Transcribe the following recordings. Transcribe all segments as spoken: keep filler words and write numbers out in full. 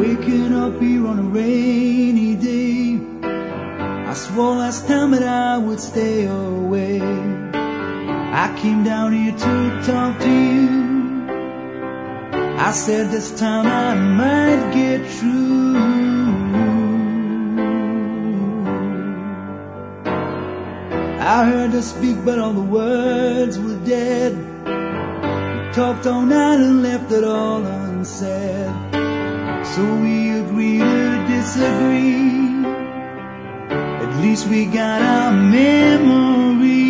Waking up here on a rainy day, I swore last time that I would stay away. I came down here to talk to you. I said this time I might get through. I heard her speak, but all the words were dead. We talked all night and left it all unsaid. So we agreed to disagree. At least we got our memory.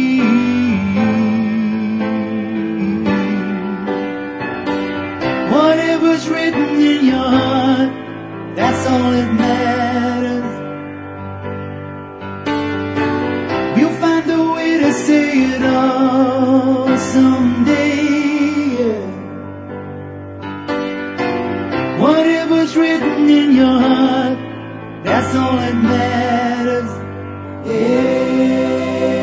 Whatever's written in your heart, that's all that matters. We'll find a way to say it all someday. Whatever's written in your heart, that's all that matters. Yeah.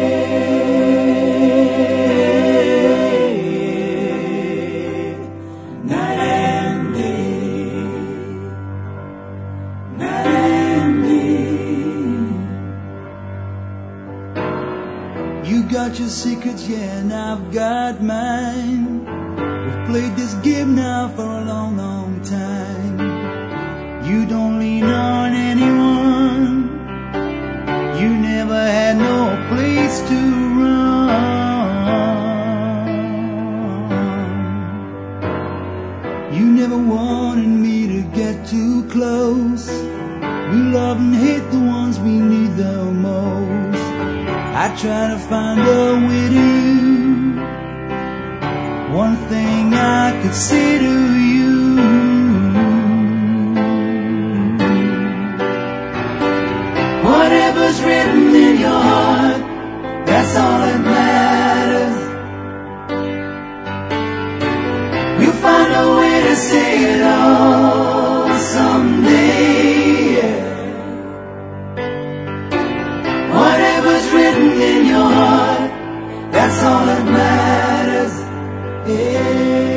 Night and day, night and day. You got your secrets, yeah, and I've got mine. We've played this game now for a long, long time. You don't lean on anyone. You never had no place to run. You never wanted me to get too close. We love and hate the ones we need the most. I try to find a way to you. One thing I could say to you. Whatever's written in your heart, that's all that matters. We'll find a way to say it all someday. Whatever's written in your heart, that's all that matters. Yeah.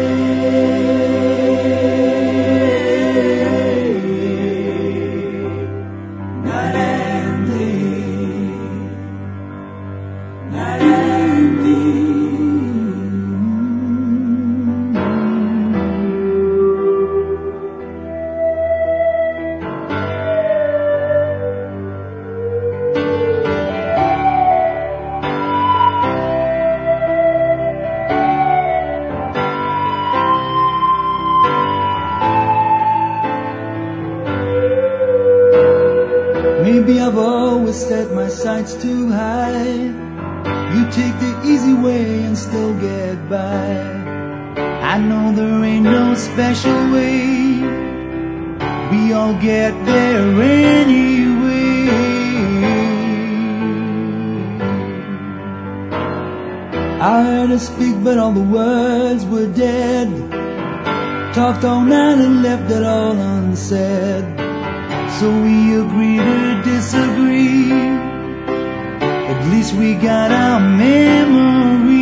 Maybe I've always set my sights too high. You take the easy way and still get by. I know there ain't no special way. We all get there anyway. I heard her speak, but all the words were dead. Talked all night and left it all unsaid. So we agreed to disagree. At least we got our memory.